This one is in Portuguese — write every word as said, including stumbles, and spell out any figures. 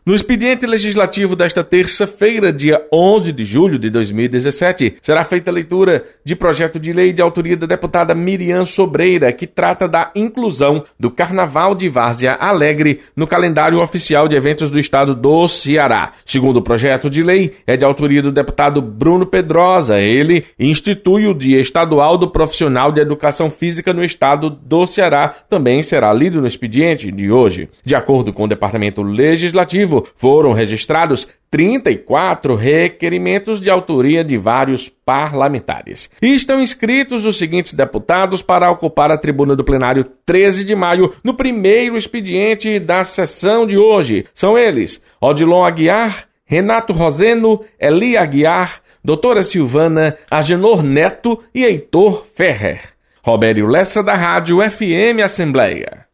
No expediente legislativo desta terça-feira, dia onze de julho de dois mil e dezessete, será feita a leitura de projeto de lei de autoria da deputada Miriam Sobreira, que trata da inclusão do Carnaval de Várzea Alegre no calendário oficial de eventos do estado do Ceará. Segundo o projeto de lei, é de autoria do deputado Bruno Pedrosa. Ele institui o Dia Estadual do Profissional de Educação Física no estado do Ceará. Também será lido no expediente de hoje. De acordo com o Departamento Legislativo, foram registrados trinta e quatro requerimentos de autoria de vários parlamentares. E estão inscritos os seguintes deputados para ocupar a tribuna do plenário treze de maio no primeiro expediente da sessão de hoje. São eles: Odilon Aguiar, Renato Roseno, Eli Aguiar, doutora Silvana, Agenor Neto e Heitor Ferrer. Robério Lessa, da Rádio F M Assembleia.